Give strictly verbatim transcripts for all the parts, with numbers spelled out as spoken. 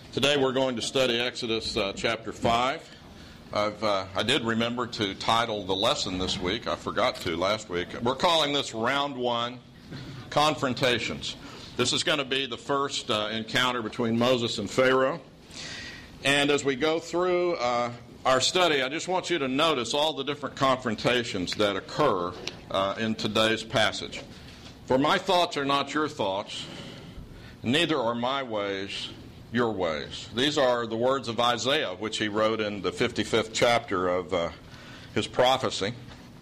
Today we're going to study Exodus uh, chapter five. I've, uh, I did remember to title the lesson this week. I forgot to last week. We're calling this Round One, Confrontations. This is going to be the first uh, encounter between Moses and Pharaoh. And as we go through uh, our study, I just want you to notice all the different confrontations that occur uh, in today's passage. For my thoughts are not your thoughts, neither are my ways your ways. These are the words of Isaiah, which he wrote in the fifty-fifth chapter of uh, his prophecy.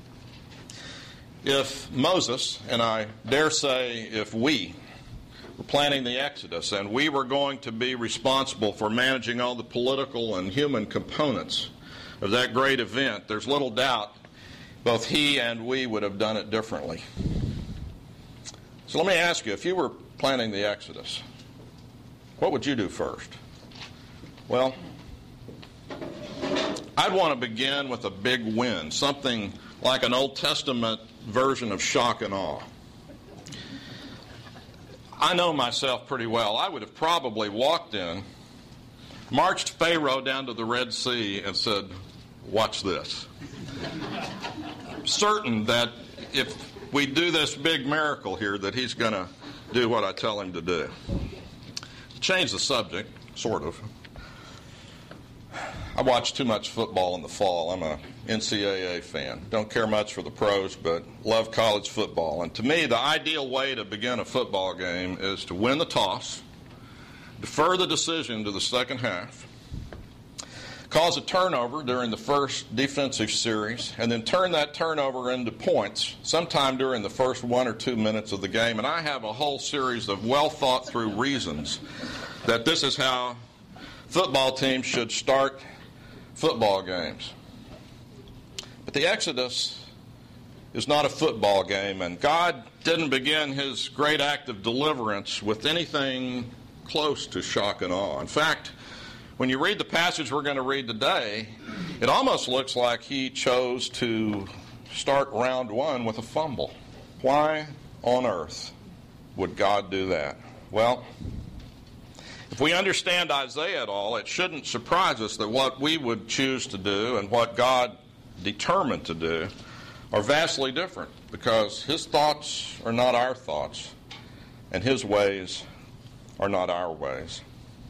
If Moses, and I dare say if we, were planning the Exodus, and we were going to be responsible for managing all the political and human components of that great event, there's little doubt both he and we would have done it differently. So let me ask you, if you were planning the Exodus, what would you do first? Well, I'd want to begin with a big win, something like an Old Testament version of shock and awe. I know myself pretty well. I would have probably walked in, marched Pharaoh down to the Red Sea, and said, "Watch this." Certain that if we do this big miracle here, that he's going to do what I tell him to do. Change the subject, sort of. I watch too much football in the fall. I'm a N C double A fan. Don't care much for the pros, but love college football. And to me, the ideal way to begin a football game is to win the toss, defer the decision to the second half, cause a turnover during the first defensive series, and then turn that turnover into points sometime during the first one or two minutes of the game. And I have a whole series of well-thought-through reasons that this is how football teams should start football games. But the Exodus is not a football game, and God didn't begin his great act of deliverance with anything close to shock and awe. In fact, when you read the passage we're going to read today, it almost looks like he chose to start round one with a fumble. Why on earth would God do that? Well, if we understand Isaiah at all, it shouldn't surprise us that what we would choose to do and what God determined to do are vastly different, because his thoughts are not our thoughts and his ways are not our ways.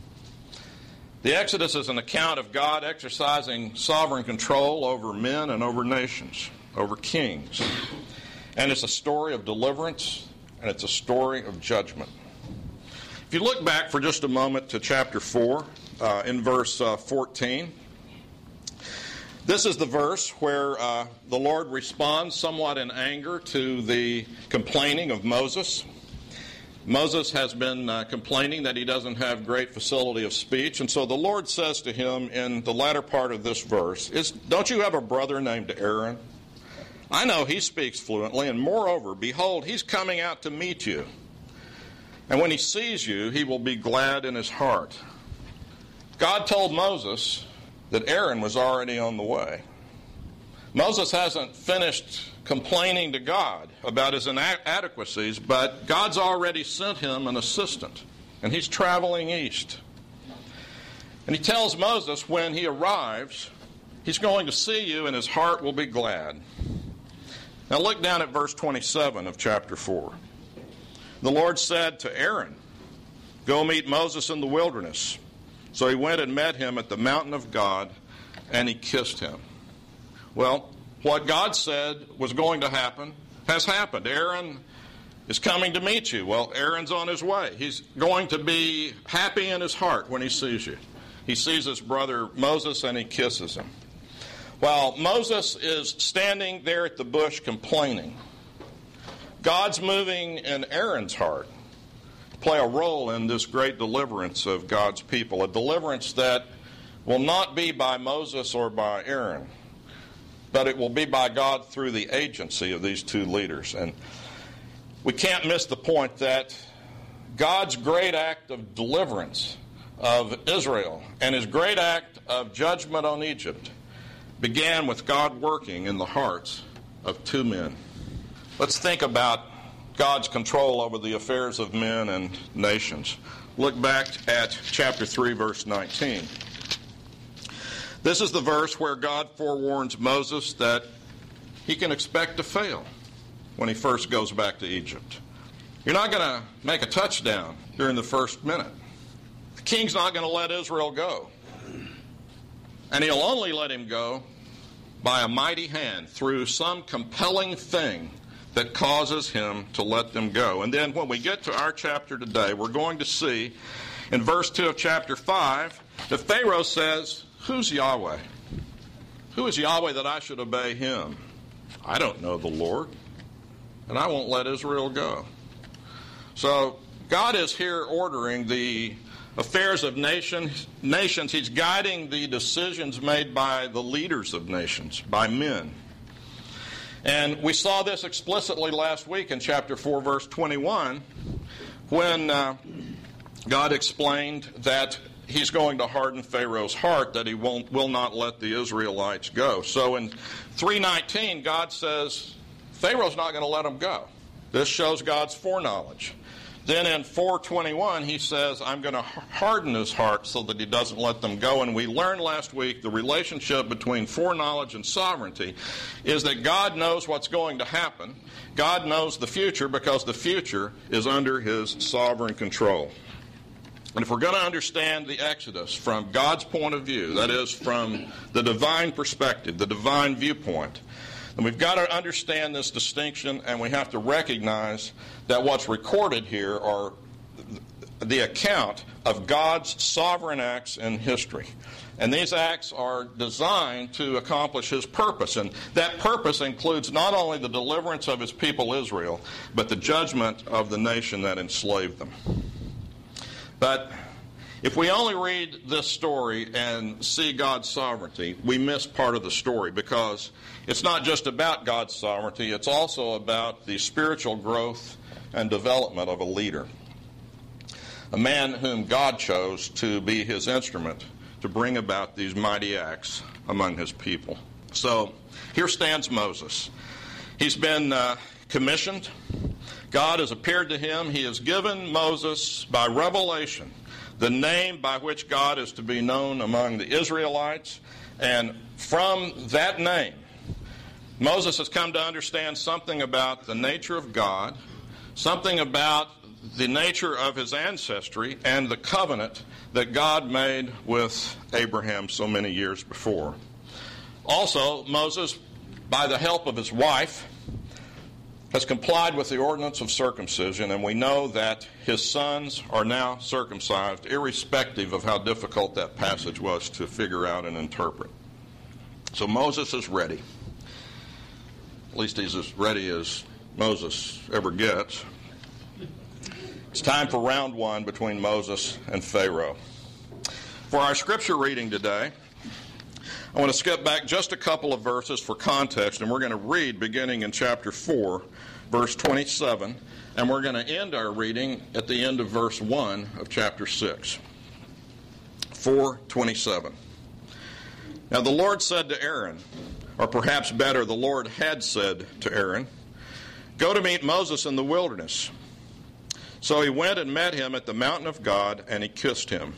The Exodus is an account of God exercising sovereign control over men and over nations, over kings. And it's a story of deliverance, and it's a story of judgment. If you look back for just a moment to chapter four, uh, in verse uh, fourteen, this is the verse where uh, the Lord responds somewhat in anger to the complaining of Moses. Moses has been uh, complaining that he doesn't have great facility of speech, and so the Lord says to him in the latter part of this verse, is, "Don't you have a brother named Aaron? I know he speaks fluently, and moreover, behold, he's coming out to meet you. And when he sees you, he will be glad in his heart." God told Moses that Aaron was already on the way. Moses hasn't finished complaining to God about his inadequacies, but God's already sent him an assistant, and he's traveling east. And he tells Moses when he arrives, he's going to see you and his heart will be glad. Now look down at verse twenty-seven of chapter four. The Lord said to Aaron, "Go meet Moses in the wilderness." So he went and met him at the mountain of God, and he kissed him. Well, what God said was going to happen has happened. Aaron is coming to meet you. Well, Aaron's on his way. He's going to be happy in his heart when he sees you. He sees his brother Moses and he kisses him. While Moses is standing there at the bush complaining, God's moving in Aaron's heart to play a role in this great deliverance of God's people, a deliverance that will not be by Moses or by Aaron, but it will be by God through the agency of these two leaders. And we can't miss the point that God's great act of deliverance of Israel and his great act of judgment on Egypt began with God working in the hearts of two men. Let's think about God's control over the affairs of men and nations. look back at chapter three, verse nineteen. This is the verse where God forewarns Moses that he can expect to fail when he first goes back to Egypt. You're not going to make a touchdown during the first minute. The king's not going to let Israel go. And he'll only let him go by a mighty hand through some compelling thing that causes him to let them go. And then when we get to our chapter today, we're going to see in verse two of chapter five that Pharaoh says, "Who's Yahweh? Who is Yahweh that I should obey him? I don't know the Lord, and I won't let Israel go." So God is here ordering the affairs of nation, nations. He's guiding the decisions made by the leaders of nations, by men. And we saw this explicitly last week in chapter four, verse twenty-one, when uh, God explained that he's going to harden Pharaoh's heart, that he won't, will not let the Israelites go. So in three nineteen, God says Pharaoh's not going to let them go. This shows God's foreknowledge. Then in four twenty-one, he says, I'm going to harden his heart so that he doesn't let them go. And we learned last week the relationship between foreknowledge and sovereignty is that God knows what's going to happen. God knows the future because the future is under his sovereign control. And if we're going to understand the Exodus from God's point of view, that is from the divine perspective, the divine viewpoint, and we've got to understand this distinction, and we have to recognize that what's recorded here are the account of God's sovereign acts in history. And these acts are designed to accomplish his purpose. And that purpose includes not only the deliverance of his people Israel, but the judgment of the nation that enslaved them. But if we only read this story and see God's sovereignty, we miss part of the story, because it's not just about God's sovereignty, it's also about the spiritual growth and development of a leader, a man whom God chose to be his instrument to bring about these mighty acts among his people. So here stands Moses. He's been uh, commissioned. God has appeared to him. He has given Moses by revelation the name by which God is to be known among the Israelites. And from that name, Moses has come to understand something about the nature of God, something about the nature of his ancestry, and the covenant that God made with Abraham so many years before. Also, Moses, by the help of his wife, has complied with the ordinance of circumcision, and we know that his sons are now circumcised, irrespective of how difficult that passage was to figure out and interpret. So Moses is ready. At least he's as ready as Moses ever gets. It's time for round one between Moses and Pharaoh. For our scripture reading today, I want to skip back just a couple of verses for context, and we're going to read beginning in chapter four, verse twenty-seven, and we're going to end our reading at the end of verse one of chapter six. four twenty-seven. Now the Lord said to Aaron, or perhaps better, the Lord had said to Aaron, "Go to meet Moses in the wilderness." So he went and met him at the mountain of God, and he kissed him.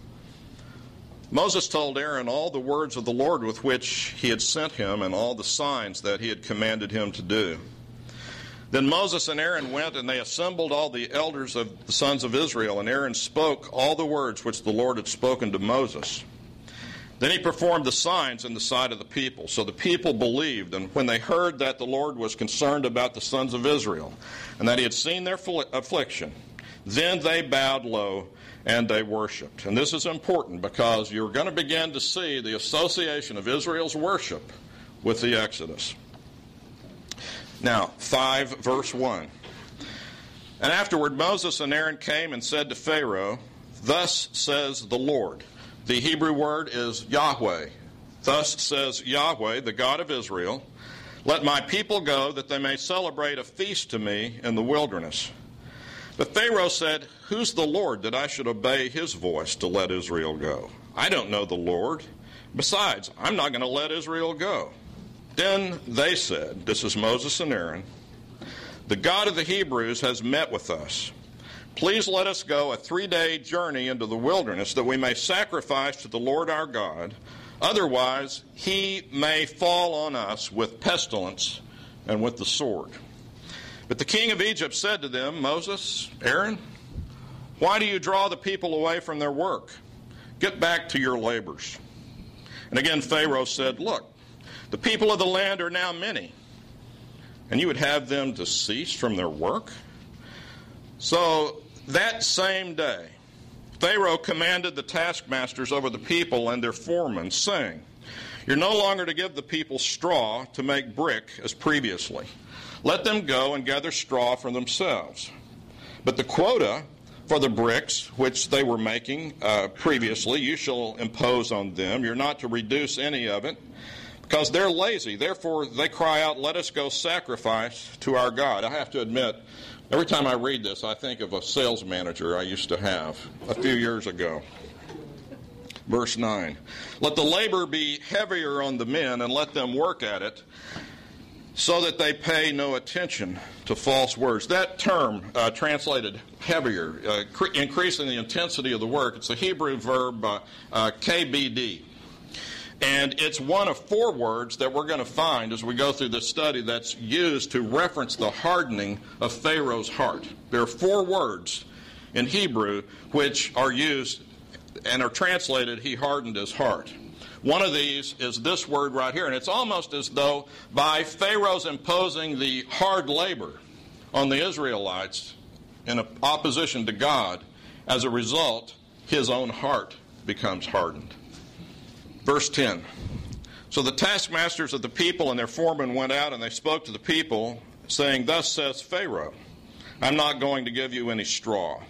Moses told Aaron all the words of the Lord with which he had sent him, and all the signs that he had commanded him to do. Then Moses and Aaron went, and they assembled all the elders of the sons of Israel, and Aaron spoke all the words which the Lord had spoken to Moses. Then he performed the signs in the sight of the people. So the people believed, and when they heard that the Lord was concerned about the sons of Israel, and that he had seen their affliction, then they bowed low and they worshipped. And this is important because you're going to begin to see the association of Israel's worship with the Exodus. Now, five, verse one. And afterward Moses and Aaron came and said to Pharaoh, "Thus says the Lord." The Hebrew word is Yahweh. Thus says Yahweh, the God of Israel, "Let my people go, that they may celebrate a feast to me in the wilderness." But Pharaoh said, "Who's the Lord that I should obey his voice to let Israel go? I don't know the Lord. Besides, I'm not going to let Israel go." Then they said, this is Moses and Aaron, "The God of the Hebrews has met with us. please let us go a three-day journey into the wilderness that we may sacrifice to the Lord our God. Otherwise, he may fall on us with pestilence and with the sword. But the king of Egypt said to them, Moses, Aaron, why do you draw the people away from their work? Get back to your labors. And again Pharaoh said, look, the people of the land are now many, and you would have them to cease from their work? So that same day, Pharaoh commanded the taskmasters over the people and their foremen, saying, you're no longer to give the people straw to make brick as previously. Let them go and gather straw for themselves. But the quota for the bricks which they were making uh, previously, you shall impose on them. You're not to reduce any of it, because they're lazy. Therefore they cry out, let us go sacrifice to our God. I have to admit, every time I read this, I think of a sales manager I used to have a few years ago. Verse nine, let the labor be heavier on the men, and let them work at it, so that they pay no attention to false words. That term, uh, translated heavier, uh, cre- increasing the intensity of the work, it's a Hebrew verb, uh, uh, K B D. And it's one of four words that we're going to find as we go through this study that's used to reference the hardening of Pharaoh's heart. There are four words in Hebrew which are used and are translated, he hardened his heart. One of these is this word right here, and it's almost as though by Pharaoh's imposing the hard labor on the Israelites in opposition to God, as a result, his own heart becomes hardened. Verse ten, so the taskmasters of the people and their foremen went out, and they spoke to the people, saying, thus says Pharaoh, I'm not going to give you any straw.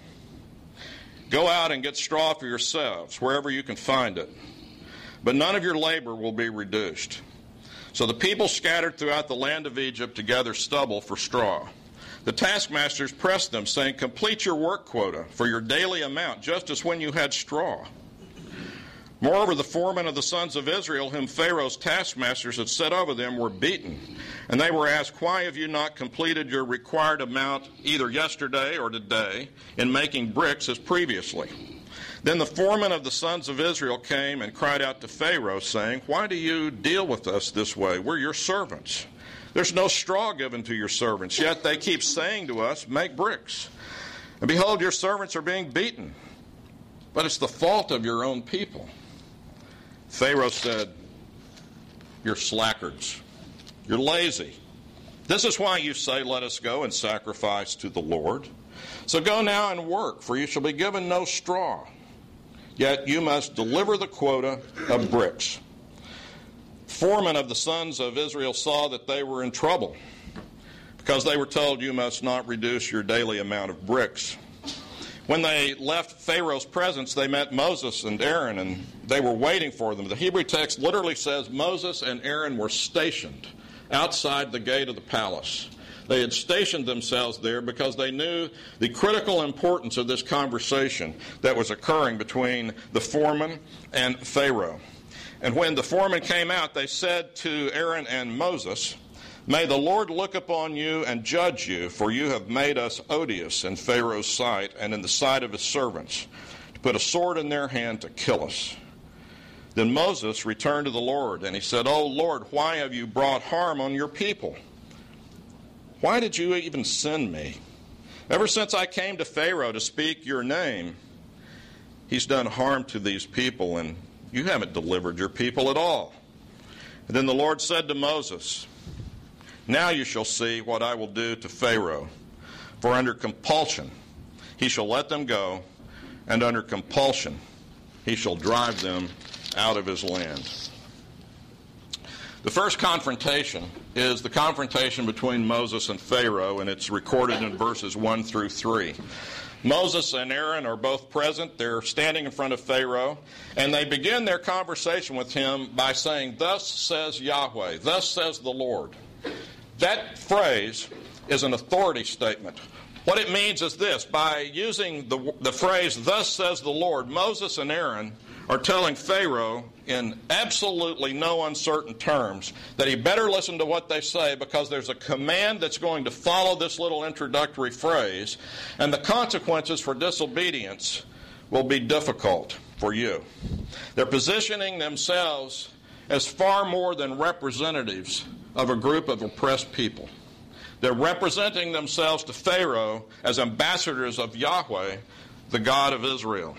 Go out and get straw for yourselves, wherever you can find it. But none of your labor will be reduced. So the people scattered throughout the land of Egypt to gather stubble for straw. The taskmasters pressed them, saying, complete your work quota for your daily amount, just as when you had straw. Moreover, the foremen of the sons of Israel, whom Pharaoh's taskmasters had set over them, were beaten. And they were asked, why have you not completed your required amount either yesterday or today in making bricks as previously? Then the foreman of the sons of Israel came and cried out to Pharaoh, saying, why do you deal with us this way? We're your servants. There's no straw given to your servants, yet they keep saying to us, make bricks. And behold, your servants are being beaten. But it's the fault of your own people. Pharaoh said, you're slackers. You're lazy. This is why you say, let us go and sacrifice to the Lord. So go now and work, for you shall be given no straw. Yet you must deliver the quota of bricks. Foremen of the sons of Israel saw that they were in trouble, because they were told, you must not reduce your daily amount of bricks. When they left Pharaoh's presence, they met Moses and Aaron, and they were waiting for them. The Hebrew text literally says Moses and Aaron were stationed outside the gate of the palace. They had stationed themselves there because they knew the critical importance of this conversation that was occurring between the foreman and Pharaoh. And when the foreman came out, they said to Aaron and Moses, may the Lord look upon you and judge you, for you have made us odious in Pharaoh's sight and in the sight of his servants, to put a sword in their hand to kill us. Then Moses returned to the Lord, and he said, O Lord, why have you brought harm on your people? Why did you even send me? Ever since I came to Pharaoh to speak your name, he's done harm to these people, and you haven't delivered your people at all. And then the Lord said to Moses, now you shall see what I will do to Pharaoh, for under compulsion he shall let them go, and under compulsion he shall drive them out of his land. The first confrontation is the confrontation between Moses and Pharaoh, and it's recorded in verses one through three. Moses and Aaron are both present. They're standing in front of Pharaoh, and they begin their conversation with him by saying, thus says Yahweh, thus says the Lord. That phrase is an authority statement What it means is this. By using the, the phrase, thus says the Lord, Moses and Aaron are telling Pharaoh in absolutely no uncertain terms that he better listen to what they say, because there's a command that's going to follow this little introductory phrase, and the consequences for disobedience will be difficult for you. They're positioning themselves as far more than representatives of a group of oppressed people. They're representing themselves to Pharaoh as ambassadors of Yahweh, the God of Israel.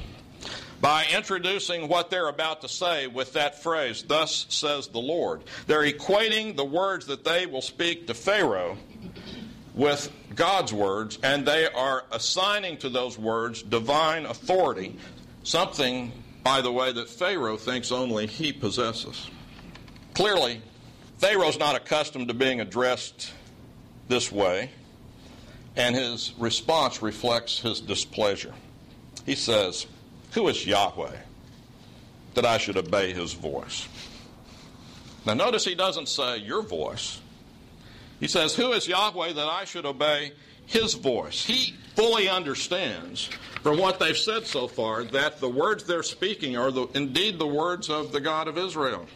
By introducing what they're about to say with that phrase, thus says the Lord, they're equating the words that they will speak to Pharaoh with God's words, and they are assigning to those words divine authority, something, by the way, that Pharaoh thinks only he possesses. Clearly, Pharaoh's not accustomed to being addressed this way, and his response reflects his displeasure. He says, who is Yahweh that I should obey his voice? Now notice he doesn't say your voice. He says, who is Yahweh that I should obey his voice? He fully understands from what they've said so far that the words they're speaking are the, indeed the words of the God of Israel.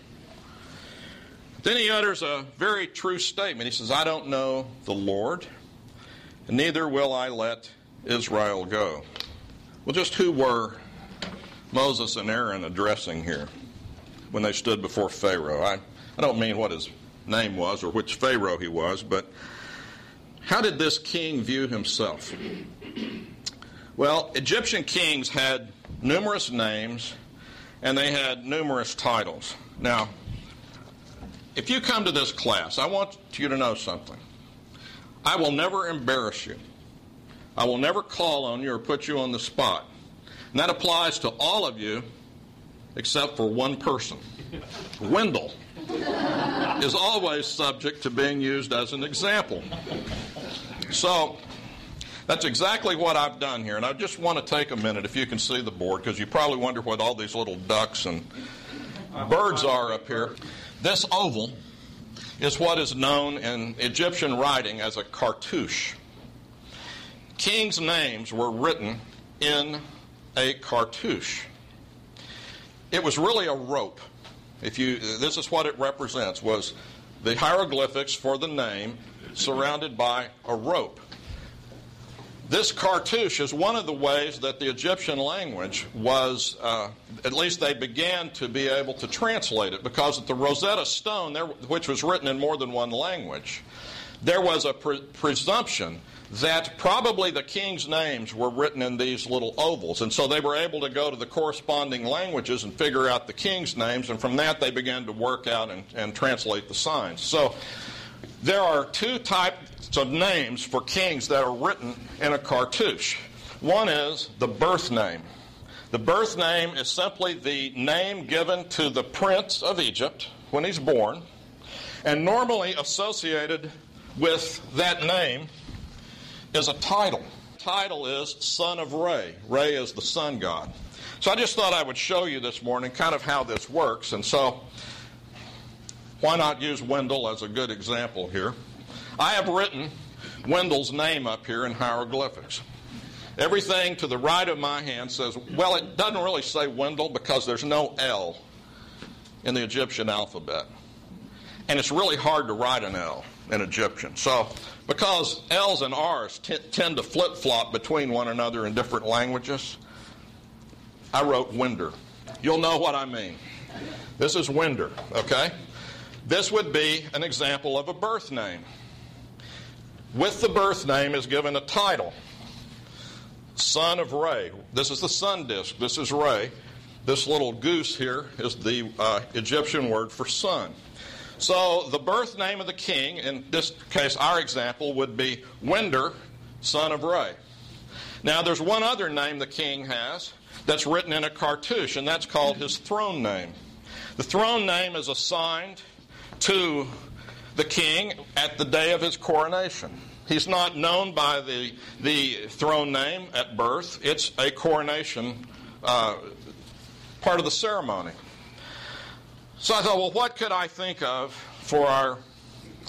Then he utters a very true statement. He says, I don't know the Lord, and neither will I let Israel go. Well, just who were Moses and Aaron addressing here when they stood before Pharaoh? I, I don't mean what his name was or which Pharaoh he was, but how did this king view himself? Well, Egyptian kings had numerous names and they had numerous titles. Now, if you come to this class, I want you to know something. I will never embarrass you. I will never call on you or put you on the spot. And that applies to all of you except for one person. Wendell is always subject to being used as an example. So that's exactly what I've done here. And I just want to take a minute, if you can see the board, because you probably wonder what all these little ducks and birds are up here. This oval is what is known in Egyptian writing as a cartouche. Kings' names were written in a cartouche. It was really a rope. If you, this is what it represents, was the hieroglyphics for the name surrounded by a rope. This cartouche is one of the ways that the Egyptian language was, uh, at least they began to be able to translate it, because at the Rosetta Stone, there, which was written in more than one language, there was a pre- presumption that probably the king's names were written in these little ovals. And so they were able to go to the corresponding languages and figure out the king's names, and from that they began to work out and, and translate the signs. So there are two types of names for kings that are written in a cartouche. One is the birth name. The birth name is simply the name given to the prince of Egypt when he's born, and normally associated with that name is a title. The title is Son of Re. Re is the sun god. So I just thought I would show you this morning kind of how this works. And so why not use Wendell as a good example here? I have written Wendell's name up here in hieroglyphics. Everything to the right of my hand says, well, it doesn't really say Wendell because there's no L in the Egyptian alphabet. And it's really hard to write an L in Egyptian. So because L's and R's t- tend to flip-flop between one another in different languages, I wrote Winder. You'll know what I mean. This is Winder, okay? This would be an example of a birth name. With the birth name is given a title. Son of Re. This is the sun disk. This is Re. This little goose here is the uh, Egyptian word for sun. So the birth name of the king, in this case our example, would be Winder, son of Re. Now there's one other name the king has that's written in a cartouche, and that's called his throne name. The throne name is assigned to the king at the day of his coronation. He's not known by the, the throne name at birth. It's a coronation uh, part of the ceremony. So I thought, well, what could I think of for our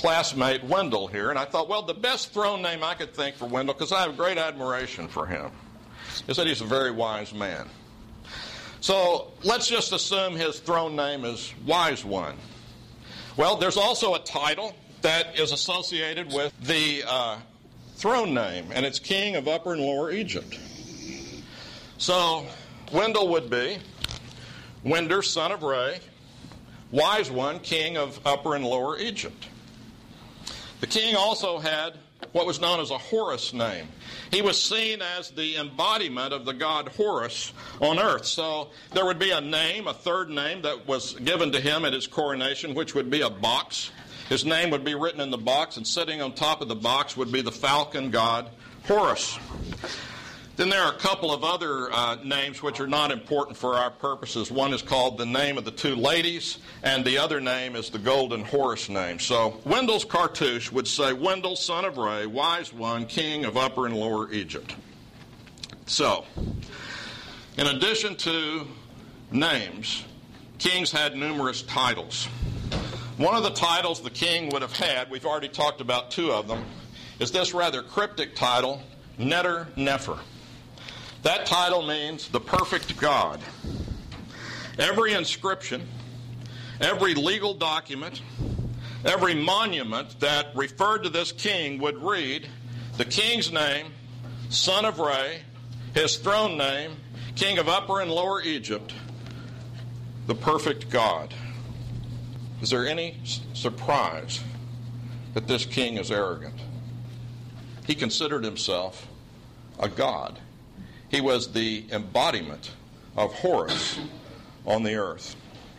classmate Wendell here, and I thought, well, the best throne name I could think for Wendell, because I have great admiration for him, is that he's a very wise man. So let's just assume his throne name is Wise One. Well, there's also a title that is associated with the uh, throne name, and it's King of Upper and Lower Egypt. So Wendell would be Winder, son of Ray, Wise One, King of Upper and Lower Egypt. The king also had what was known as a Horus name. He was seen as the embodiment of the god Horus on earth. So there would be a name, a third name, that was given to him at his coronation, which would be a box. His name would be written in the box, and sitting on top of the box would be the falcon god Horus. Then there are a couple of other uh, names which are not important for our purposes. One is called the name of the two ladies, and the other name is the golden Horus name. So Wendell's cartouche would say, Wendell, son of Ray, Wise One, King of Upper and Lower Egypt. So, in addition to names, kings had numerous titles. One of the titles the king would have had, we've already talked about two of them, is this rather cryptic title, Neter Nefer. That title means the perfect God. Every inscription, every legal document, every monument that referred to this king would read the king's name, son of Ray, his throne name, King of Upper and Lower Egypt, the perfect God. Is there any surprise that this king is arrogant? He considered himself a god. He was the embodiment of Horus on the earth.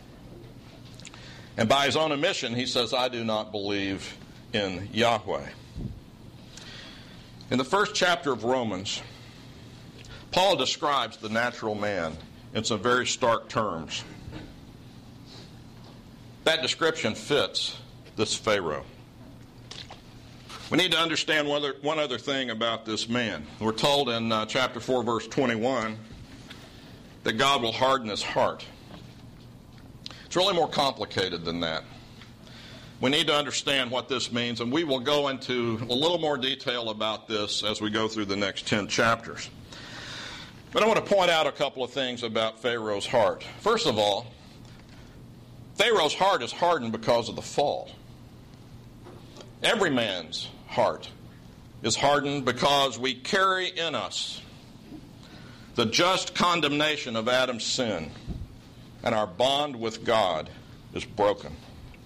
And by his own admission, he says, I do not believe in Yahweh. In the first chapter of Romans, Paul describes the natural man in some very stark terms. That description fits this Pharaoh. We need to understand one other, one other thing about this man. We're told in uh, chapter four, verse twenty-one, that God will harden his heart. It's really more complicated than that. We need to understand what this means, and we will go into a little more detail about this as we go through the next ten chapters. But I want to point out a couple of things about Pharaoh's heart. First of all, Pharaoh's heart is hardened because of the fall. Every man's heart is hardened because we carry in us the just condemnation of Adam's sin, and our bond with God is broken.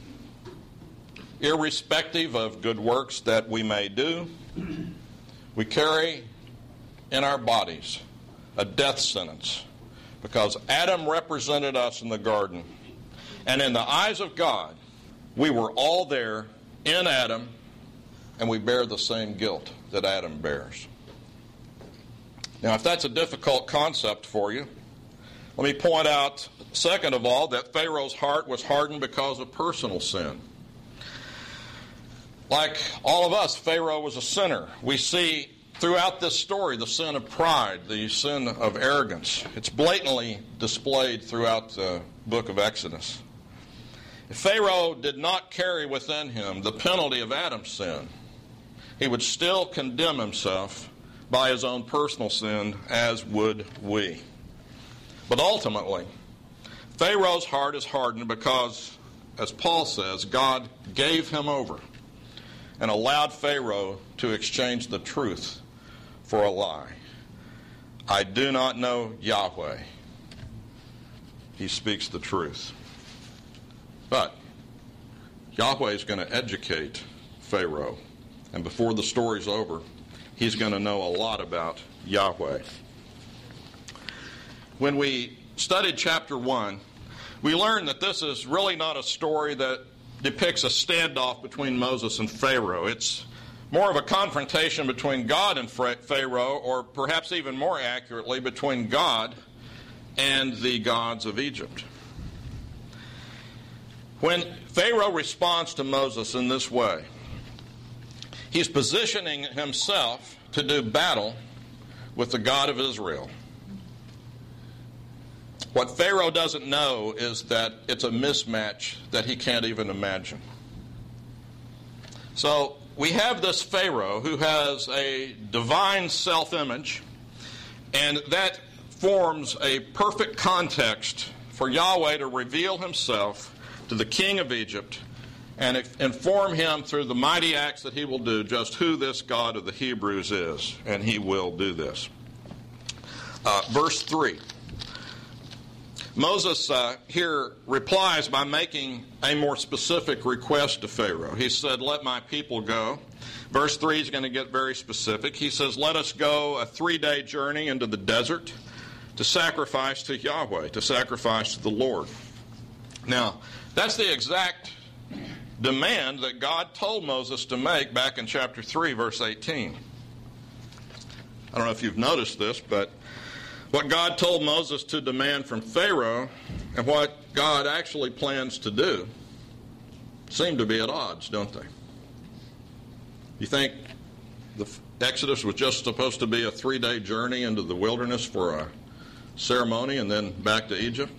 Irrespective of good works that we may do, we carry in our bodies a death sentence because Adam represented us in the garden, and in the eyes of God, we were all there in Adam, and we bear the same guilt that Adam bears. Now, if that's a difficult concept for you, let me point out, second of all, that Pharaoh's heart was hardened because of personal sin. Like all of us, Pharaoh was a sinner. We see throughout this story the sin of pride, the sin of arrogance. It's blatantly displayed throughout the book of Exodus. If Pharaoh did not carry within him the penalty of Adam's sin, he would still condemn himself by his own personal sin, as would we. But ultimately, Pharaoh's heart is hardened because, as Paul says, God gave him over and allowed Pharaoh to exchange the truth for a lie. I do not know Yahweh. He speaks the truth. But Yahweh is going to educate Pharaoh. And before the story's over, he's going to know a lot about Yahweh. When we studied chapter one, we learned that this is really not a story that depicts a standoff between Moses and Pharaoh. It's more of a confrontation between God and Pharaoh, or perhaps even more accurately, between God and the gods of Egypt. When Pharaoh responds to Moses in this way, he's positioning himself to do battle with the God of Israel. What Pharaoh doesn't know is that it's a mismatch that he can't even imagine. So we have this Pharaoh who has a divine self-image, and that forms a perfect context for Yahweh to reveal himself to the king of Egypt and inform him through the mighty acts that he will do just who this God of the Hebrews is, and he will do this. Uh, verse three. Moses uh, here replies by making a more specific request to Pharaoh. He said, let my people go. Verse three is going to get very specific. He says, let us go a three-day journey into the desert to sacrifice to Yahweh, to sacrifice to the Lord. Now, that's the exact demand that God told Moses to make back in chapter three, verse eighteen. I don't know if you've noticed this, but what God told Moses to demand from Pharaoh and what God actually plans to do seem to be at odds, don't they? You think the Exodus was just supposed to be a three-day journey into the wilderness for a ceremony and then back to Egypt?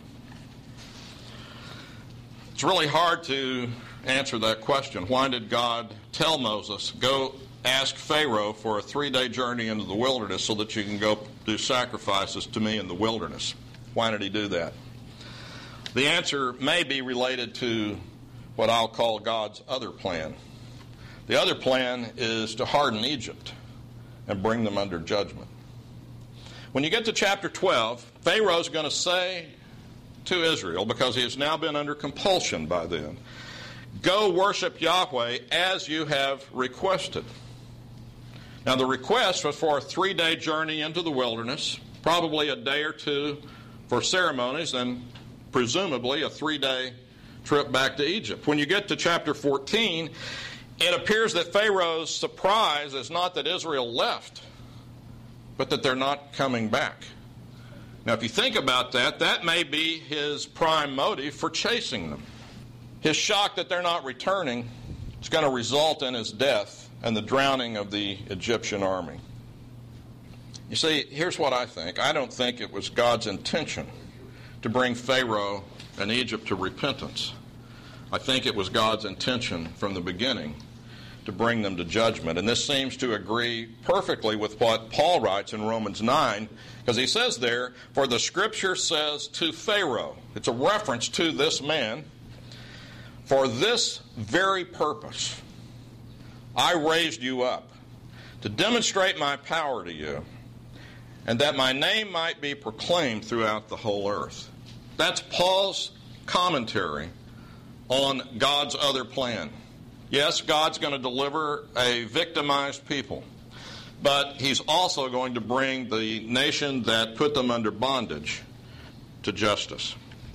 It's really hard to answer that question. Why did God tell Moses, go ask Pharaoh for a three-day journey into the wilderness so that you can go do sacrifices to me in the wilderness? Why did he do that? The answer may be related to what I'll call God's other plan. The other plan is to harden Egypt and bring them under judgment. When you get to chapter twelve, Pharaoh's going to say to Israel, because he has now been under compulsion by them, go worship Yahweh as you have requested. Now, the request was for a three-day journey into the wilderness, probably a day or two for ceremonies, and presumably a three-day trip back to Egypt. When you get to chapter fourteen, it appears that Pharaoh's surprise is not that Israel left, but that they're not coming back. Now, if you think about that, that may be his prime motive for chasing them. His shock that they're not returning is going to result in his death and the drowning of the Egyptian army. You see, here's what I think. I don't think it was God's intention to bring Pharaoh and Egypt to repentance. I think it was God's intention from the beginning to bring them to judgment. And this seems to agree perfectly with what Paul writes in Romans nine, because he says there, for the Scripture says to Pharaoh, it's a reference to this man, for this very purpose I raised you up, to demonstrate my power to you, and that my name might be proclaimed throughout the whole earth. That's Paul's commentary on God's other plan. Yes, God's going to deliver a victimized people, but he's also going to bring the nation that put them under bondage to justice.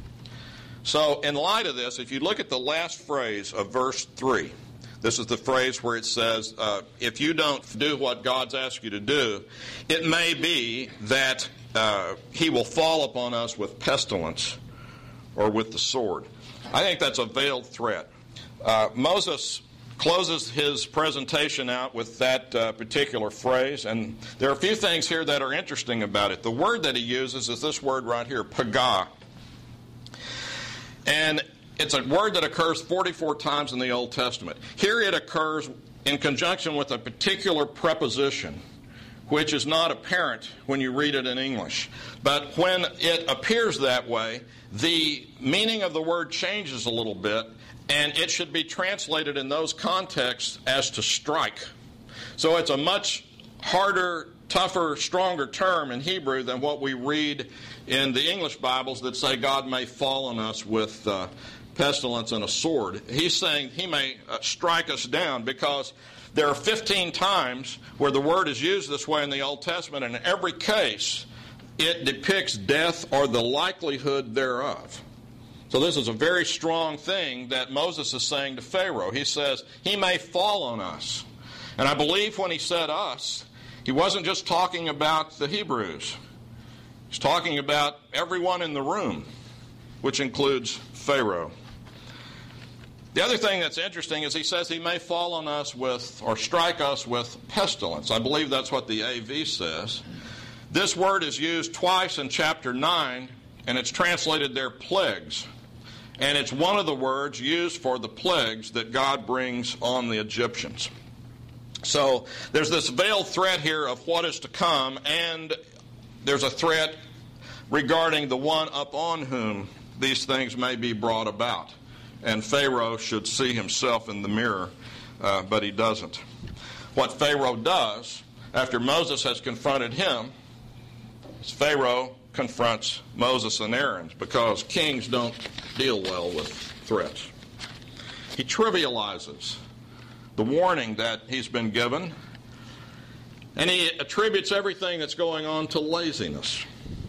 So in light of this, if you look at the last phrase of verse three, this is the phrase where it says, uh, if you don't do what God's asked you to do, it may be that uh, he will fall upon us with pestilence or with the sword. I think that's a veiled threat. Uh, Moses closes his presentation out with that uh, particular phrase, and there are a few things here that are interesting about it. The word that he uses is this word right here, pagah. And it's a word that occurs forty-four times in the Old Testament. Here it occurs in conjunction with a particular preposition, which is not apparent when you read it in English. But when it appears that way, the meaning of the word changes a little bit, and it should be translated in those contexts as to strike. So it's a much harder, tougher, stronger term in Hebrew than what we read in the English Bibles that say God may fall on us with uh, pestilence and a sword. He's saying he may uh, strike us down, because there are fifteen times where the word is used this way in the Old Testament, and in every case it depicts death or the likelihood thereof. So this is a very strong thing that Moses is saying to Pharaoh. He says, he may fall on us. And I believe when he said us, he wasn't just talking about the Hebrews. He's talking about everyone in the room, which includes Pharaoh. The other thing that's interesting is he says he may fall on us with, or strike us with pestilence. I believe that's what the A V says. This word is used twice in chapter nine, and it's translated there plagues. And it's one of the words used for the plagues that God brings on the Egyptians. So there's this veiled threat here of what is to come, and there's a threat regarding the one upon whom these things may be brought about. And Pharaoh should see himself in the mirror, uh, but he doesn't. What Pharaoh does, after Moses has confronted him, is Pharaoh confronts Moses and Aaron, because kings don't deal well with threats. He trivializes the warning that he's been given, and he attributes everything that's going on to laziness.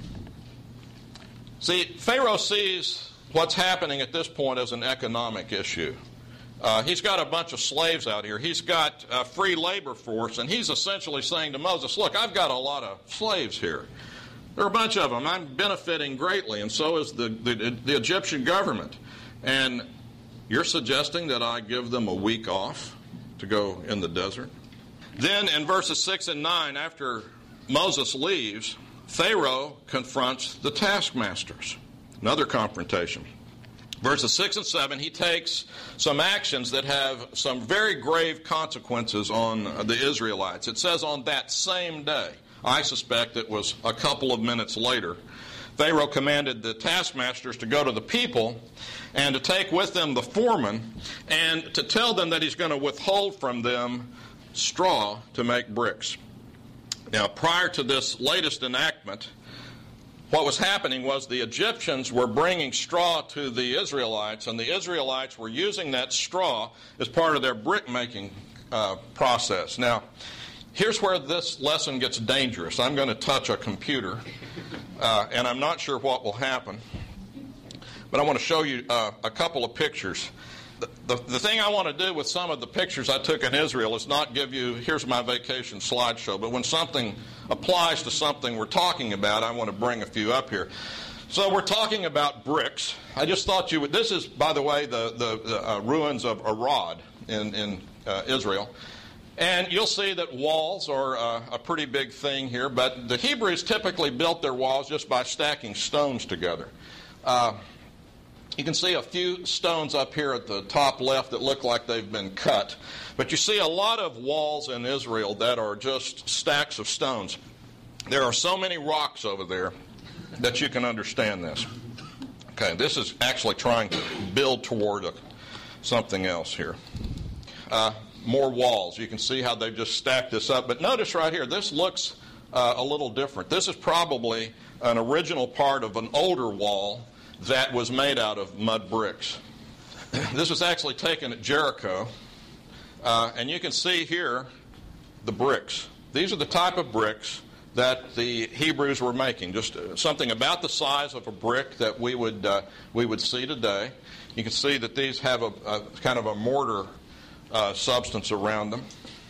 See, Pharaoh sees what's happening at this point as an economic issue. Uh, he's got a bunch of slaves out here. He's got a free labor force, and he's essentially saying to Moses, look, I've got a lot of slaves here. There are a bunch of them. I'm benefiting greatly, and so is the, the, the Egyptian government. And you're suggesting that I give them a week off to go in the desert? Then in verses six and nine, after Moses leaves, Pharaoh confronts the taskmasters. Another confrontation. Verses six and seven, he takes some actions that have some very grave consequences on the Israelites. It says on that same day, I suspect it was a couple of minutes later, Pharaoh commanded the taskmasters to go to the people and to take with them the foreman and to tell them that he's going to withhold from them straw to make bricks. Now, prior to this latest enactment, what was happening was the Egyptians were bringing straw to the Israelites, and the Israelites were using that straw as part of their brick-making uh, process. Now, here's where this lesson gets dangerous. I'm going to touch a computer, uh, and I'm not sure what will happen. But I want to show you uh, a couple of pictures. The, the, the thing I want to do with some of the pictures I took in Israel is not give you, here's my vacation slideshow, but when something applies to something we're talking about, I want to bring a few up here. So we're talking about bricks. I just thought you would, this is, by the way, the, the, the uh, ruins of Arad in, in uh, Israel. And you'll see that walls are uh, a pretty big thing here, but the Hebrews typically built their walls just by stacking stones together. Uh, you can see a few stones up here at the top left that look like they've been cut. But you see a lot of walls in Israel that are just stacks of stones. There are so many rocks over there that you can understand this. Okay, this is actually trying to build toward a, something else here. Uh, more walls. You can see how they've just stacked this up. But notice right here, this looks uh, a little different. This is probably an original part of an older wall that was made out of mud bricks. This was actually taken at Jericho. Uh, and you can see here the bricks. These are the type of bricks that the Hebrews were making, just uh, something about the size of a brick that we would uh, we would see today. You can see that these have a, a kind of a mortar uh, substance around them.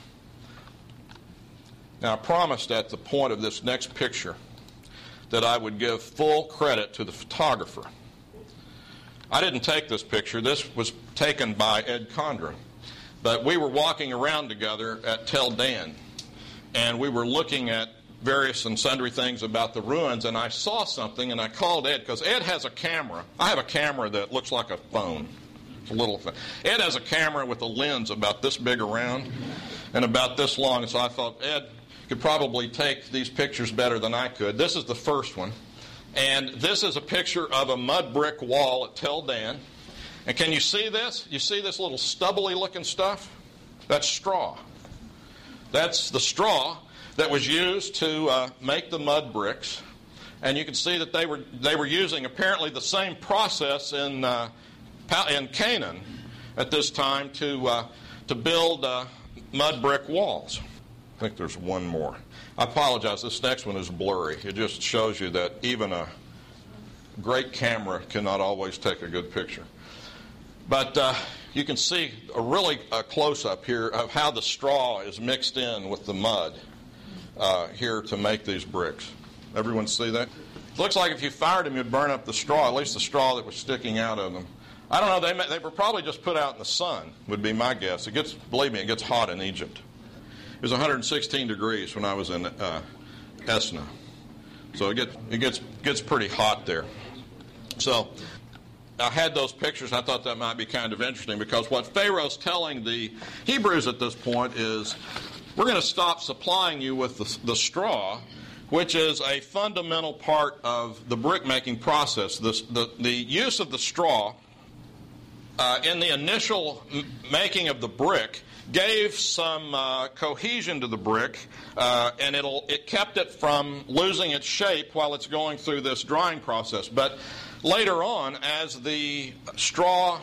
Now, I promised at the point of this next picture that I would give full credit to the photographer. I didn't take this picture. This was taken by Ed Condren. But we were walking around together at Tel Dan, and we were looking at various and sundry things about the ruins, and I saw something, and I called Ed, because Ed has a camera. I have a camera that looks like a phone. It's a little thing. Ed has a camera with a lens about this big around and about this long, and so I thought, Ed could probably take these pictures better than I could. This is the first one, and this is a picture of a mud brick wall at Tel Dan. And can you see this? You see this little stubbly looking stuff? That's straw. That's the straw that was used to uh, make the mud bricks. And you can see that they were they were using apparently the same process in uh, in Canaan at this time to uh, to build uh, mud brick walls. I think there's one more. I apologize. This next one is blurry. It just shows you that even a great camera cannot always take a good picture. But uh, you can see a really uh, close-up here of how the straw is mixed in with the mud uh, here to make these bricks. Everyone see that? It looks like if you fired them, you'd burn up the straw, at least the straw that was sticking out of them. I don't know. They, may, they were probably just put out in the sun, would be my guess. It gets, believe me, it gets hot in Egypt. It was one hundred sixteen degrees when I was in uh, Esna. So it gets, it gets, gets pretty hot there. So I had those pictures. I thought that might be kind of interesting because what Pharaoh's telling the Hebrews at this point is, we're going to stop supplying you with the, the straw, which is a fundamental part of the brick-making process. The, the, the use of the straw uh, in the initial m- making of the brick gave some uh, cohesion to the brick, uh, and it'll, it kept it from losing its shape while it's going through this drying process. But later on, as the straw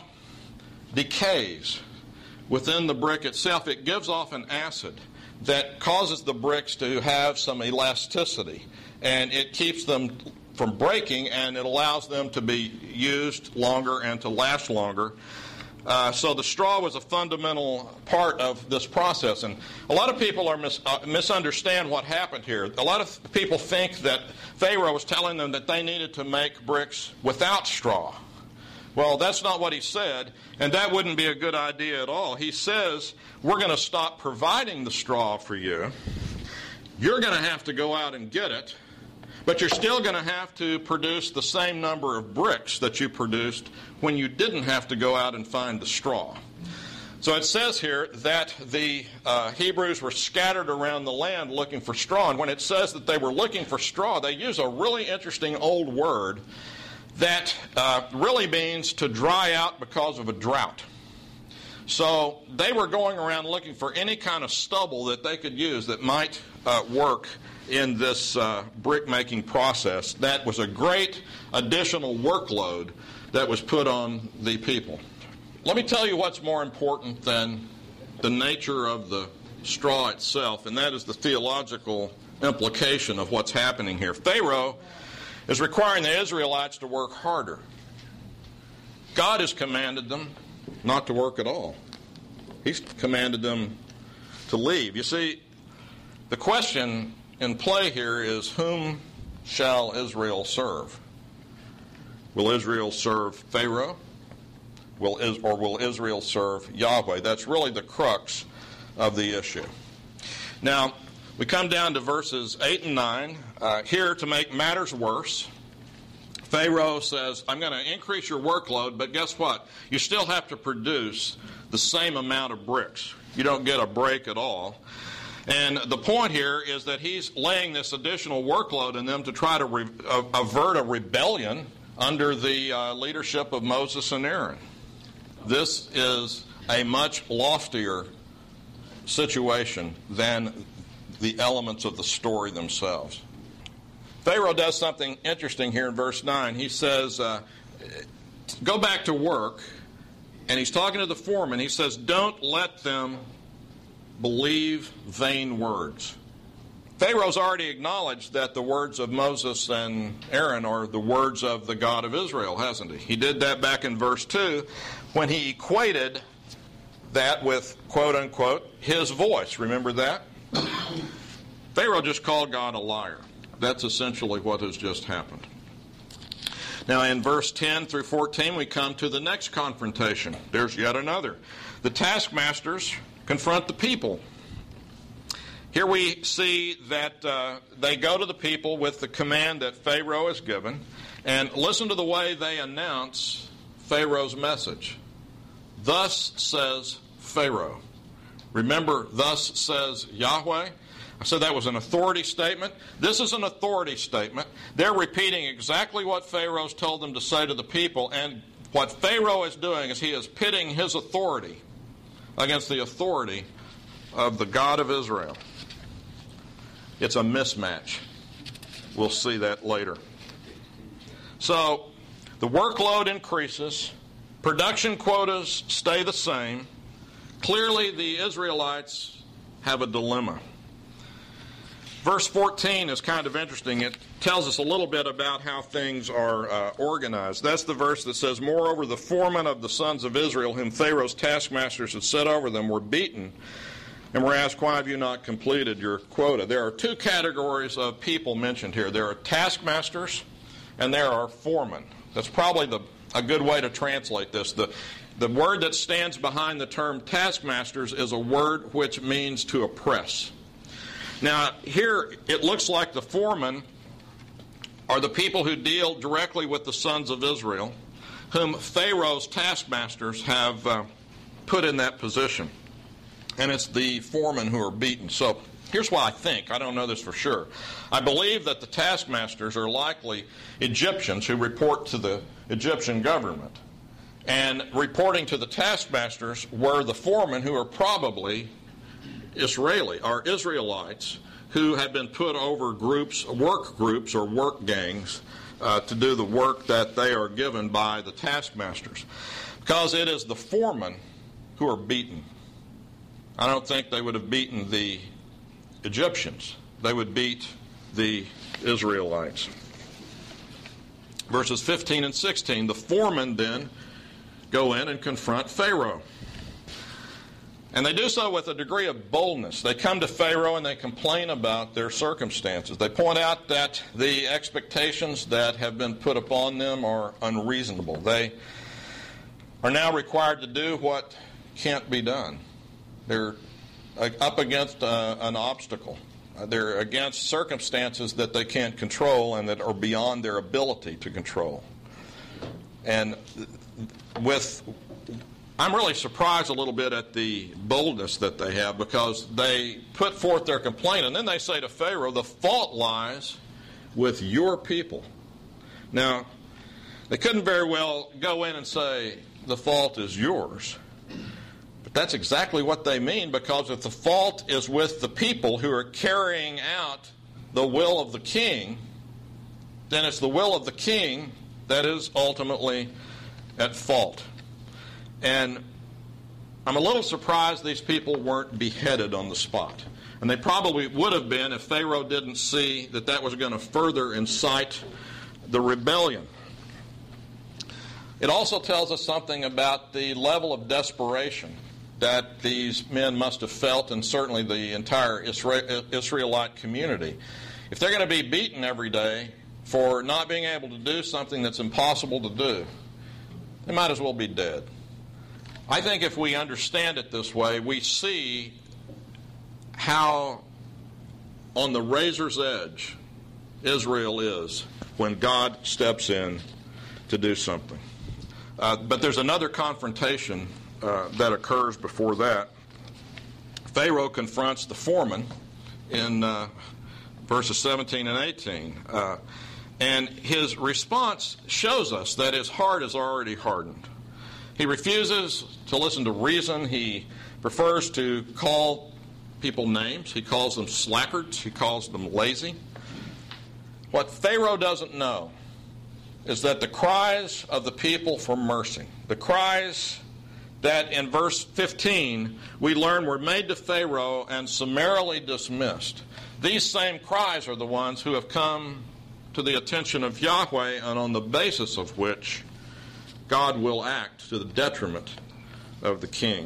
decays within the brick itself, it gives off an acid that causes the bricks to have some elasticity, and it keeps them from breaking, and it allows them to be used longer and to last longer. Uh, so the straw was a fundamental part of this process, and a lot of people are mis- uh, misunderstand what happened here. A lot of people think that Pharaoh was telling them that they needed to make bricks without straw. Well, that's not what he said, and that wouldn't be a good idea at all. He says, we're going to stop providing the straw for you. You're going to have to go out and get it, but you're still going to have to produce the same number of bricks that you produced when you didn't have to go out and find the straw. So it says here that the uh, Hebrews were scattered around the land looking for straw, and when it says that they were looking for straw, they use a really interesting old word that uh, really means to dry out because of a drought. So they were going around looking for any kind of stubble that they could use that might uh, work in this uh, brick-making process. That was a great additional workload that was put on the people. Let me tell you what's more important than the nature of the straw itself, and that is the theological implication of what's happening here. Pharaoh is requiring the Israelites to work harder. God has commanded them not to work at all. He's commanded them to leave. You see, the question in play here is, whom shall Israel serve? Will Israel serve Pharaoh? Will is, or will Israel serve Yahweh? That's really the crux of the issue. Now, we come down to verses eight and nine. Uh, here, to make matters worse, Pharaoh says, I'm going to increase your workload, but guess what? You still have to produce the same amount of bricks. You don't get a break at all. And the point here is that he's laying this additional workload in them to try to re- avert a rebellion under the uh, leadership of Moses and Aaron. This is a much loftier situation than the elements of the story themselves. Pharaoh does something interesting here in verse nine. He says, uh, go back to work, and he's talking to the foreman. He says, don't let them believe vain words. Pharaoh's already acknowledged that the words of Moses and Aaron are the words of the God of Israel, hasn't he? He did that back in verse two when he equated that with, quote unquote, his voice. Remember that? Pharaoh just called God a liar. That's essentially what has just happened. Now in verse ten through fourteen, we come to the next confrontation. There's yet another. The taskmasters confront the people. Here we see that uh, they go to the people with the command that Pharaoh has given, and listen to the way they announce Pharaoh's message. Thus says Pharaoh. Remember, thus says Yahweh. I said that was an authority statement. This is an authority statement. They're repeating exactly what Pharaoh's told them to say to the people, and what Pharaoh is doing is he is pitting his authority against the authority of the God of Israel. It's a mismatch. We'll see that later. So, the workload increases. Production quotas stay the same. Clearly, the Israelites have a dilemma. Verse fourteen is kind of interesting. It tells us a little bit about how things are uh, organized. That's the verse that says, moreover, the foremen of the sons of Israel, whom Pharaoh's taskmasters had set over them, were beaten, and were asked, why have you not completed your quota? There are two categories of people mentioned here. There are taskmasters, and there are foremen. That's probably the, a good way to translate this. The, the word that stands behind the term taskmasters is a word which means to oppress. Now, here it looks like the foremen are the people who deal directly with the sons of Israel, whom Pharaoh's taskmasters have uh, put in that position. And it's the foremen who are beaten. So here's what I think. I don't know this for sure. I believe that the taskmasters are likely Egyptians who report to the Egyptian government. And reporting to the taskmasters were the foremen who are probably Israeli, or Israelites, who have been put over groups, work groups or work gangs uh, to do the work that they are given by the taskmasters. Because it is the foremen who are beaten. I don't think they would have beaten the Egyptians. They would beat the Israelites. Verses fifteen and sixteen, the foremen then go in and confront Pharaoh. And they do so with a degree of boldness. They come to Pharaoh and they complain about their circumstances. They point out that the expectations that have been put upon them are unreasonable. They are now required to do what can't be done. They're up against uh, an obstacle. They're against circumstances that they can't control and that are beyond their ability to control. And with, I'm really surprised a little bit at the boldness that they have, because they put forth their complaint and then they say to Pharaoh, the fault lies with your people. Now, they couldn't very well go in and say the fault is yours. But that's exactly what they mean, because if the fault is with the people who are carrying out the will of the king, then it's the will of the king that is ultimately at fault. And I'm a little surprised these people weren't beheaded on the spot. And they probably would have been if Pharaoh didn't see that that was going to further incite the rebellion. It also tells us something about the level of desperation that these men must have felt, and certainly the entire Israelite community. If they're going to be beaten every day for not being able to do something that's impossible to do, they might as well be dead. I think if we understand it this way, we see how on the razor's edge Israel is when God steps in to do something. Uh, but there's another confrontation uh, that occurs before that. Pharaoh confronts the foreman in uh, verses seventeen and eighteen. Uh, and his response shows us that his heart is already hardened. He refuses to listen to reason. He prefers to call people names. He calls them slackards. He calls them lazy. What Pharaoh doesn't know is that the cries of the people for mercy, the cries that in verse fifteen we learn were made to Pharaoh and summarily dismissed, these same cries are the ones who have come to the attention of Yahweh, and on the basis of which God will act to the detriment of the king.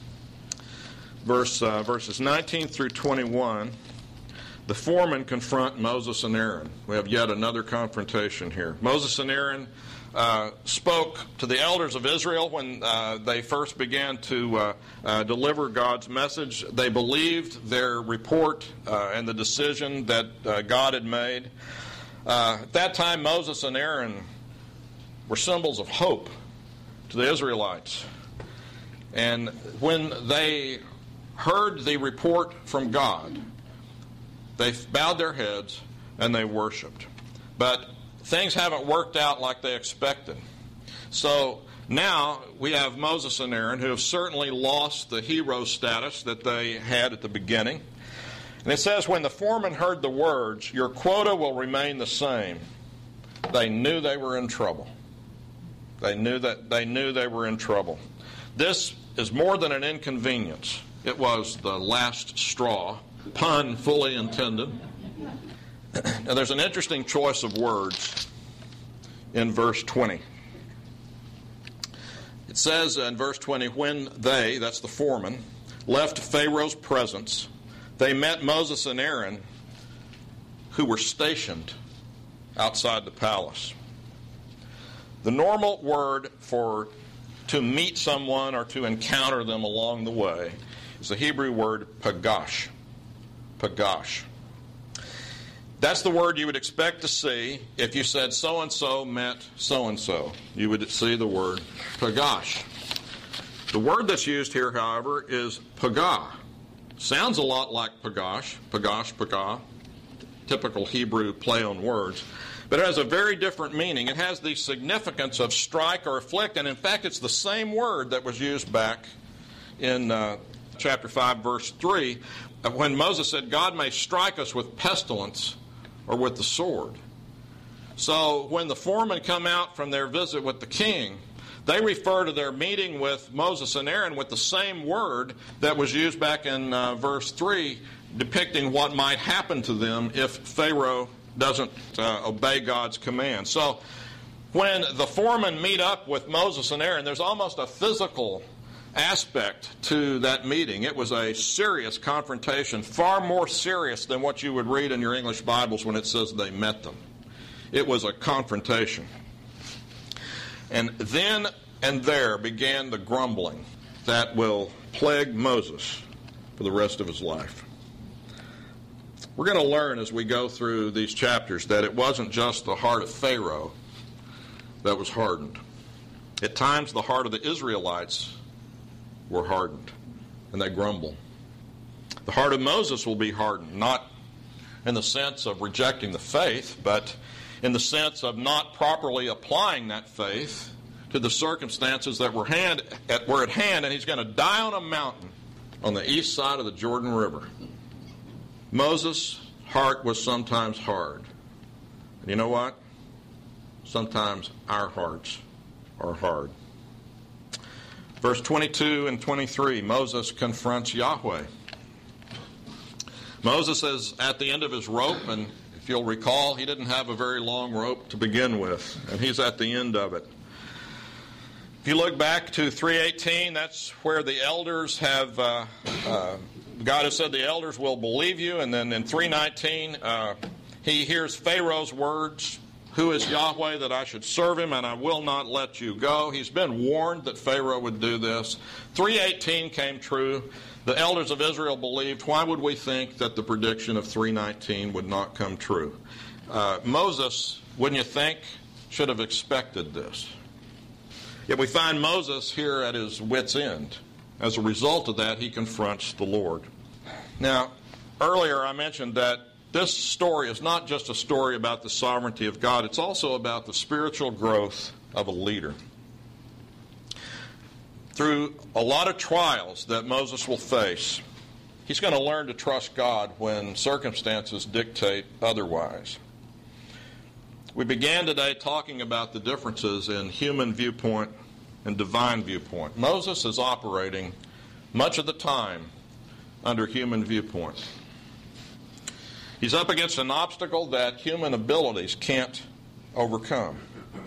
Verse, uh, verses nineteen through twenty-one, the foremen confront Moses and Aaron. We have yet another confrontation here. Moses and Aaron uh, spoke to the elders of Israel when uh, they first began to uh, uh, deliver God's message. They believed their report uh, and the decision that uh, God had made. Uh, at that time, Moses and Aaron were symbols of hope to the Israelites. And when they heard the report from God, they bowed their heads and they worshiped. But things haven't worked out like they expected. So now we have Moses and Aaron, who have certainly lost the hero status that they had at the beginning. And it says, when the foreman heard the words, your quota will remain the same, they knew they were in trouble. They knew that they knew they were in trouble. This is more than an inconvenience. It was the last straw, pun fully intended. Now there's an interesting choice of words in verse twenty. It says in verse twenty, when they, that's the foreman, left Pharaoh's presence, they met Moses and Aaron, who were stationed outside the palace. The normal word for to meet someone or to encounter them along the way is the Hebrew word pagash. Pagash. That's the word you would expect to see if you said so-and-so meant so-and-so. You would see the word pagash. The word that's used here, however, is pagah. Sounds a lot like pagash, pagash, pagah, typical Hebrew play on words. But it has a very different meaning. It has the significance of strike or afflict, and in fact it's the same word that was used back in uh, chapter five, verse three, when Moses said, God may strike us with pestilence or with the sword. So when the foremen come out from their visit with the king, they refer to their meeting with Moses and Aaron with the same word that was used back in uh, verse three, depicting what might happen to them if Pharaoh doesn't uh, obey God's command. So when the foremen meet up with Moses and Aaron, there's almost a physical aspect to that meeting. It was a serious confrontation, far more serious than what you would read in your English Bibles when it says they met them. It was a confrontation. And then and there began the grumbling that will plague Moses for the rest of his life. We're going to learn as we go through these chapters that it wasn't just the heart of Pharaoh that was hardened. At times the heart of the Israelites were hardened, and they grumble. The heart of Moses will be hardened, not in the sense of rejecting the faith, but in the sense of not properly applying that faith to the circumstances that were, hand, at, were at hand, and he's going to die on a mountain on the east side of the Jordan River. Moses' heart was sometimes hard. And you know what? Sometimes our hearts are hard. Verse twenty-two and twenty-three, Moses confronts Yahweh. Moses is at the end of his rope, and if you'll recall, he didn't have a very long rope to begin with, and he's at the end of it. If you look back to three eighteen, that's where the elders have, uh, uh, God has said the elders will believe you, and then in three nineteen, uh, he hears Pharaoh's words, who is Yahweh that I should serve him, and I will not let you go. He's been warned that Pharaoh would do this. three eighteen came true. The elders of Israel believed. Why would we think that the prediction of three nineteen would not come true? Uh, Moses, wouldn't you think, should have expected this. Yet we find Moses here at his wit's end. As a result of that, he confronts the Lord. Now, earlier I mentioned that this story is not just a story about the sovereignty of God, it's also about the spiritual growth of a leader. Through a lot of trials that Moses will face, he's going to learn to trust God when circumstances dictate otherwise. We began today talking about the differences in human viewpoint and divine viewpoint. Moses is operating much of the time under human viewpoint. He's up against an obstacle that human abilities can't overcome.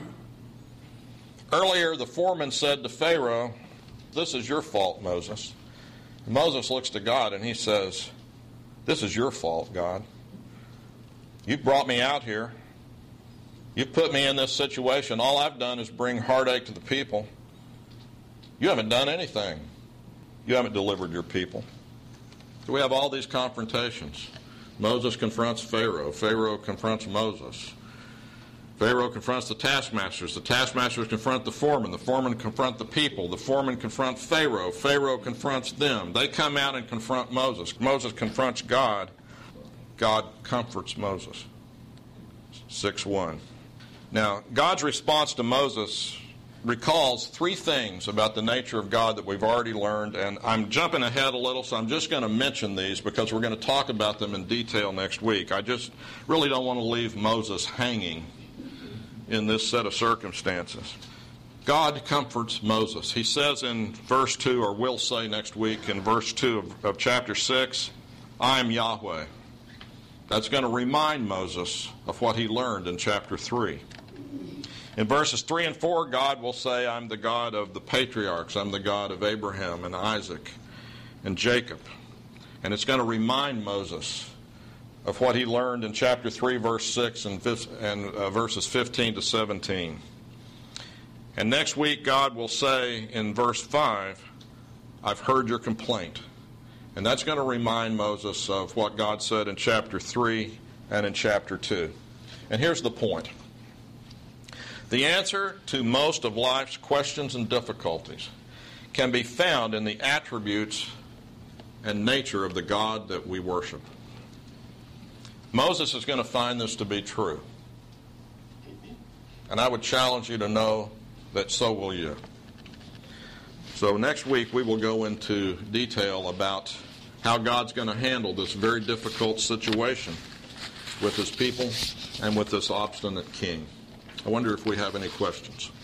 Earlier, the foreman said to Pharaoh, "This is your fault, Moses." And Moses looks to God and he says, "This is your fault, God. You've brought me out here. You've put me in this situation. All I've done is bring heartache to the people. You haven't done anything. You haven't delivered your people." So we have all these confrontations. Moses confronts Pharaoh. Pharaoh confronts Moses. Pharaoh confronts the taskmasters. The taskmasters confront the foreman. The foreman confront the people. The foreman confront Pharaoh. Pharaoh confronts them. They come out and confront Moses. Moses confronts God. God comforts Moses. six one. Now, God's response to Moses recalls three things about the nature of God that we've already learned, and I'm jumping ahead a little, so I'm just going to mention these because we're going to talk about them in detail next week. I just really don't want to leave Moses hanging in this set of circumstances. God comforts Moses. He says in verse two, or will say next week in verse two of, of chapter six, "I am Yahweh." That's going to remind Moses of what he learned in chapter three. In verses three and four, God will say, "I'm the God of the patriarchs. I'm the God of Abraham and Isaac and Jacob." And it's going to remind Moses of what he learned in chapter three, verse six, and, and uh, verses fifteen to seventeen. And next week, God will say in verse five, "I've heard your complaint." And that's going to remind Moses of what God said in chapter three and in chapter two. And here's the point. The answer to most of life's questions and difficulties can be found in the attributes and nature of the God that we worship. Moses is going to find this to be true. And I would challenge you to know that so will you. So next week we will go into detail about how God's going to handle this very difficult situation with his people and with this obstinate king. I wonder if we have any questions.